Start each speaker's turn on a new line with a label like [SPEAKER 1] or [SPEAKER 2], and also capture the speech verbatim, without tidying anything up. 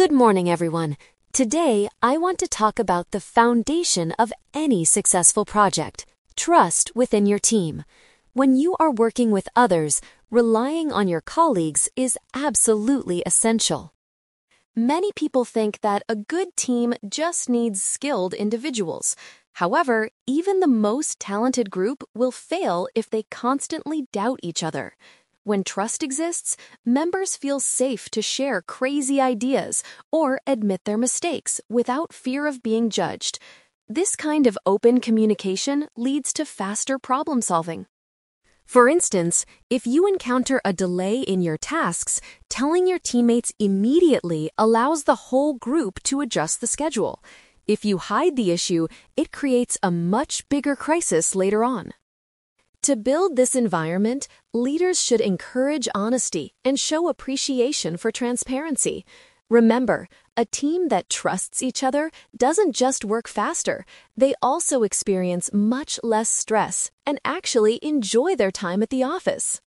[SPEAKER 1] Good morning, everyone. Today, I want to talk about the foundation of any successful project, trust within your team. When you are working with others, relying on your colleagues is absolutely essential. Many people think that a good team just needs skilled individuals. However, even the most talented group will fail if they constantly doubt each other. When trust exists, members feel safe to share crazy ideas or admit their mistakes without fear of being judged. This kind of open communication leads to faster problem solving. For instance, if you encounter a delay in your tasks, telling your teammates immediately allows the whole group to adjust the schedule. If you hide the issue, it creates a much bigger crisis later on. To build this environment, leaders should encourage honesty and show appreciation for transparency. Remember, a team that trusts each other doesn't just work faster, they also experience much less stress and actually enjoy their time at the office.